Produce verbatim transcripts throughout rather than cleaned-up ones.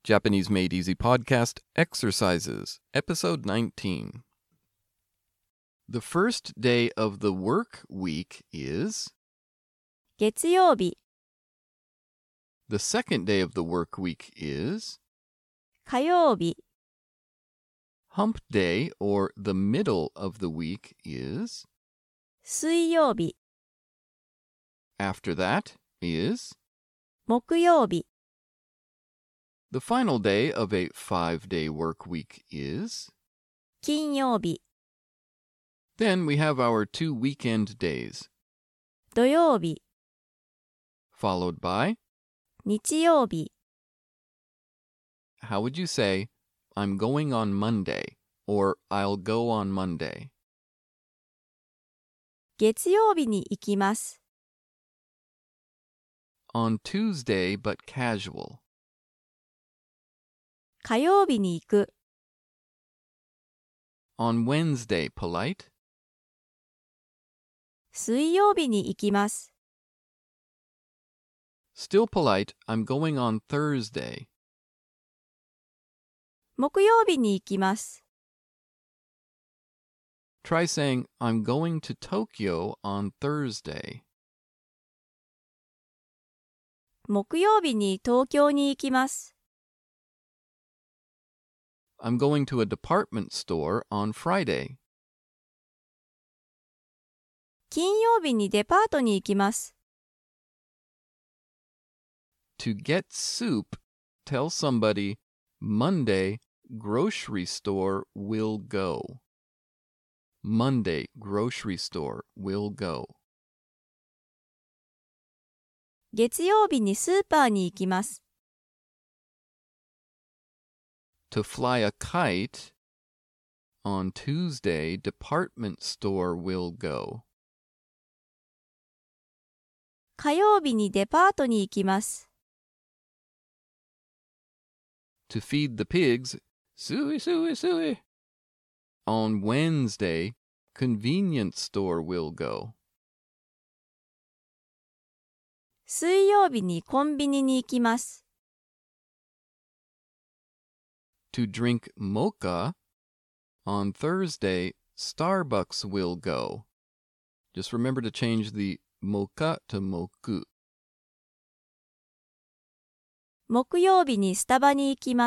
Japanese Made Easy Podcast Exercises, Episode nineteen. The first day of the work week is 月曜日、 the second day of the work week is 火曜日、 hump day, or the middle of the week is 水曜日、 after that is 木曜日、 the final day of a five-day work week is 金曜日、 then we have our two weekend days, 土曜日、 followed by 日曜日、 how would you say I'm going on Monday or I'll go on Monday? 月曜日に行きます。 On Tuesday but casual. 火曜日に行く。 On Wednesday polite. 水曜日に行きます。 Still polite, I'm going on Thursday. 木曜日に行きます。 Try saying I'm going to Tokyo on Thursday. 木曜日に東京に行きます。 I'm going to a department store on Friday. 金曜日にデパートに行きます。 To get soup, tell somebody Monday grocery store will go. Monday grocery store will go. 月曜日にスーパーに行きます。 To fly a kite, on Tuesday department store will go. 火曜日にデパートに行きます。 To feed the pigs, suey, suey, suey. On Wednesday, convenience store will go. 水曜日にコンビニに行きます。 To drink mocha, on Thursday, Starbucks will go. Just remember to change the mocha to moku. 木曜日にスタバに行きます。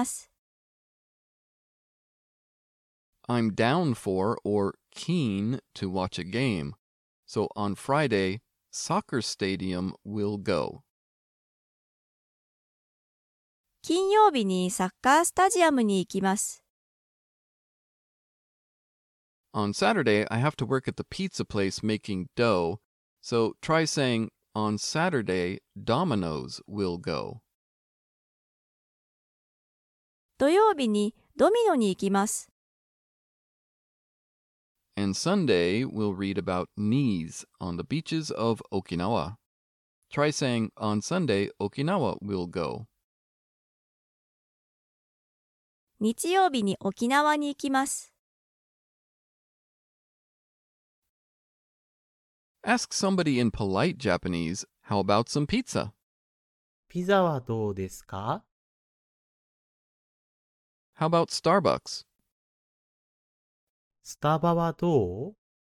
I'm down for or keen to watch a game. So on Friday, soccer stadium will go. 金曜日にサッカースタジアムに行きます。 On Saturday, I have to work at the pizza place making dough. So try saying, on Saturday, Domino's will go. 土曜日にドミノに行きます。 And Sunday, we'll read about knees on the beaches of Okinawa. Try saying, on Sunday, Okinawa will go. 日曜日に沖縄に行きます。 Ask somebody in polite Japanese, how about some pizza? ピザはどうですか？ How about Starbucks? スタバはどう？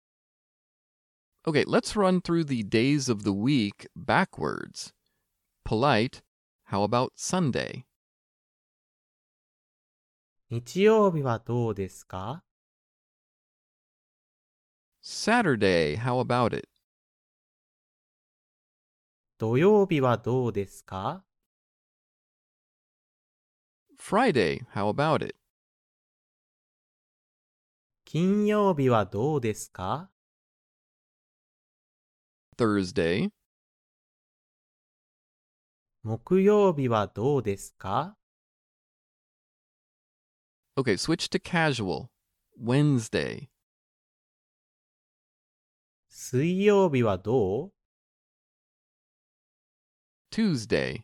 Okay, let's run through the days of the week backwards. Polite, how about Sunday? 日曜日はどうですか？ Saturday, how about it? 土曜日はどうですか？ Friday, how about it? 金曜日はどうですか？ Thursday, 木曜日はどうですか？ okay, switch to casual. Wednesday, 水曜日はどう？ Tuesday,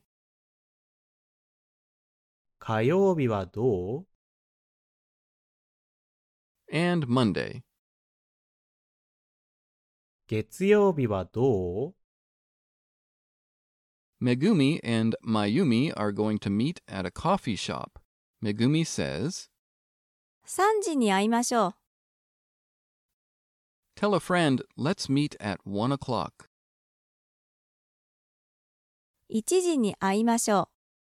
火曜日はどう？ and Monday. 月曜日はどう？ Megumi and Mayumi are going to meet at a coffee shop. Megumi says, さんじに会いましょう。 Tell a friend, let's meet at one o'clock. いちじに会いましょ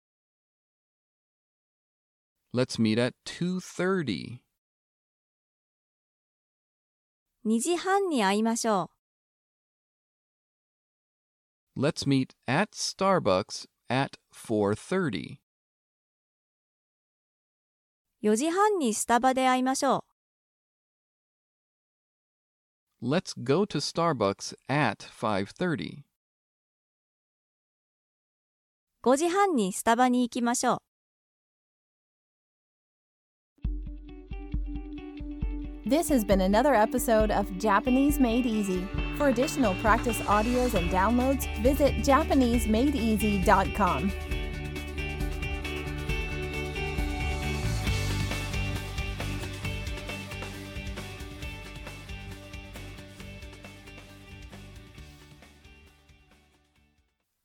Let's meet at two thirty. う。にじはんに会いましょ Let's meet at Starbucks at four thirty. う。よじはんにスタバで会いましょ Let's go to Starbucks at five thirty. う。ごじはんにスタバに行きましょう。 This has been another episode of Japanese Made Easy. For additional practice audios and downloads, visit Japanese Made Easy dot com.